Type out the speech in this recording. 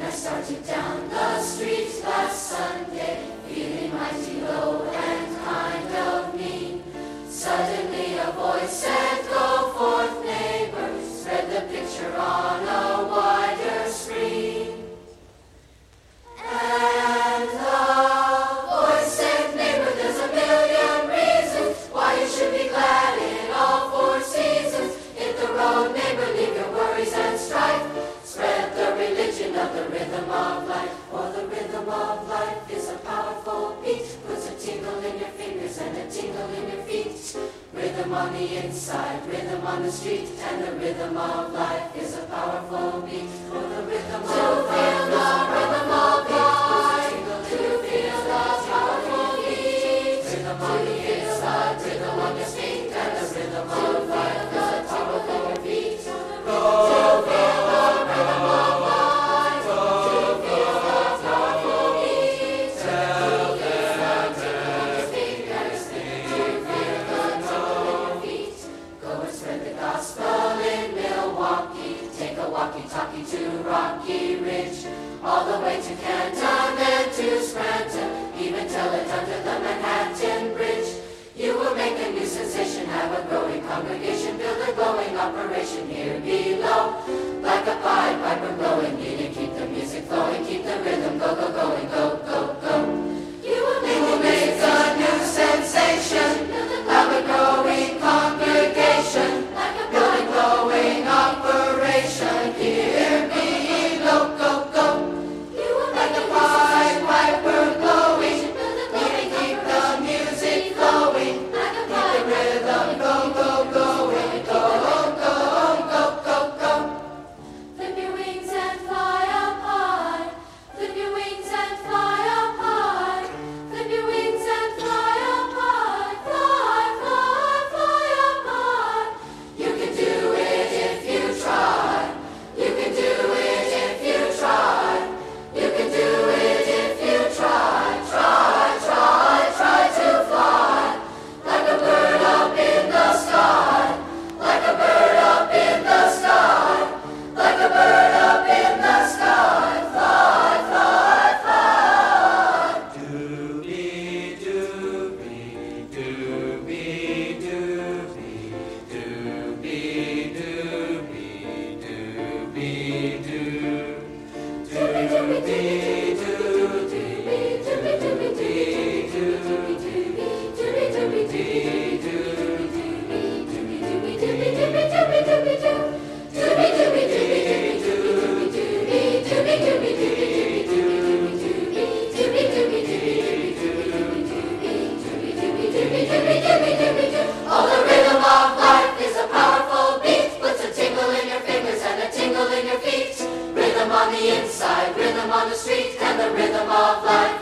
I started down the street last Sunday, feeling mighty low and kind of mean. Suddenly a voice said, "Go forth, neighbor, spread the picture on a wider screen." And the voice said, "Neighbor, there's a million reasons why you should be glad in all four seasons. Hit the road, neighbor, leave your worries and strife. Spread the religion of the rhythm of life. For the rhythm of life is a powerful beat, puts a tingle in your fingers and a tingle in your feet. Rhythm on the inside, rhythm on the street, and the rhythm of life is a powerful beat. For the rhythm of life is a powerful beat, puts a tingle in your fingers and a tingle in your feet. Rhythm on the inside, rhythm on your feet, and the rhythm of life is a powerful beat. Walkie-talkie to Rocky Ridge, all the way to Canton and to Scranton, even tell it under the Manhattan Bridge. You will make a new sensation, have a growing congregation, build a glowing operation here below. Like a pied piper blowing, need to keep the music flowing, keep the rhythm go, go, going, go, go, go. You will make a new sensation, have a growing congregation, build a glowing operation here below, go, go. You will make a pied piper glowing, need to keep the music flowing, keep the rhythm go, go, going, go, go, go, go, go. Flip your wings and fly up high, flip your wings and fly up high, flip your wings and fly up high, fly, fly, fly up high. You can do it if you try, you can do it if you try, you can do it if you try, try, try, try to fly. Like a bird up in the sky, like a bird up in the sky, like a bird up in the sky, fly, fly, fly. Doobie doobie, doobie doobie, doobie doobie, doobie doo. Doobie doobie doo, doobie doobie dee doo, doobie doobie dee doo, doobie doobie doobie doobie doobie doo, doobie doobie doobie doo, doobie doobie doobie dee doo, doobie doobie dee doo, doobie doobie doobie doobie doo. Oh, the rhythm of life is a powerful beat, puts a tingle in your fingers and a tingle in your feet. Rhythm on the inside, rhythm on the street, and the rhythm of life